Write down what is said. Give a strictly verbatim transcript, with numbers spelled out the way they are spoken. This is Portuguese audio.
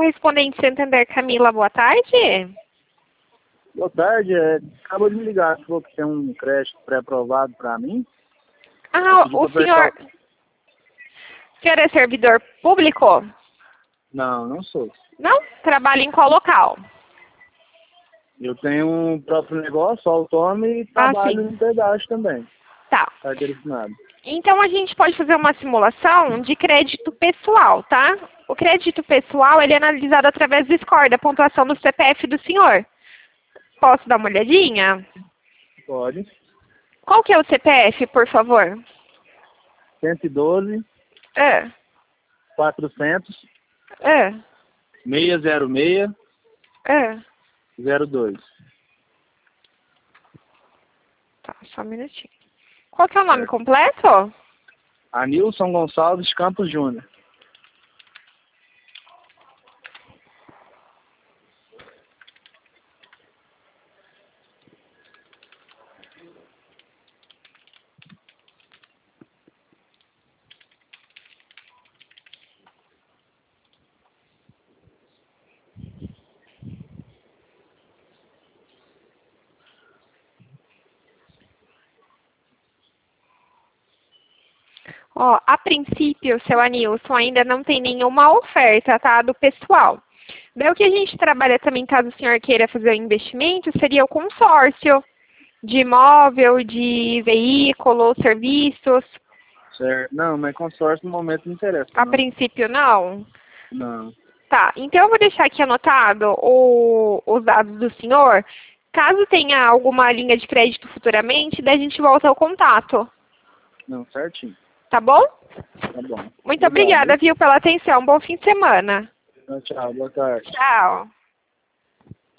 correspondente Santander, Camila, boa tarde. Boa tarde, é, acabou de me ligar, falou que tem um crédito pré-aprovado para mim. Ah, o senhor... prestar... O senhor é servidor público? Não, não sou. Não? Trabalha em qual local? Eu tenho um próprio negócio, autônomo, e trabalho sim. em pedágio também. Tá. Carteira assinada. Então a gente pode fazer uma simulação de crédito pessoal, tá? O crédito pessoal, ele é analisado através do score, da pontuação do C P F do senhor. Posso dar uma olhadinha? Pode. Qual que é o C P F, por favor? cento e doze, É. quatrocentos, É. seiscentos e seis, É. zero dois. Tá, só um minutinho. Qual que é o nome completo? Anilson Gonçalves Campos Júnior. Ó, a princípio, seu Anilson, ainda não tem nenhuma oferta, tá, do pessoal. Daí o que a gente trabalha também, caso o senhor queira fazer o investimento, seria o consórcio de imóvel, de veículo, serviços. Certo. Não, mas consórcio no momento não interessa. A não. princípio, não? Não. Tá, então eu vou deixar aqui anotado o, os dados do senhor. Caso tenha alguma linha de crédito futuramente, daí a gente volta ao contato. Não, certinho. Tá bom? Tá bom. Muito Obrigado. obrigada, viu, pela atenção. Bom fim de semana. Tchau, boa tarde. Tchau.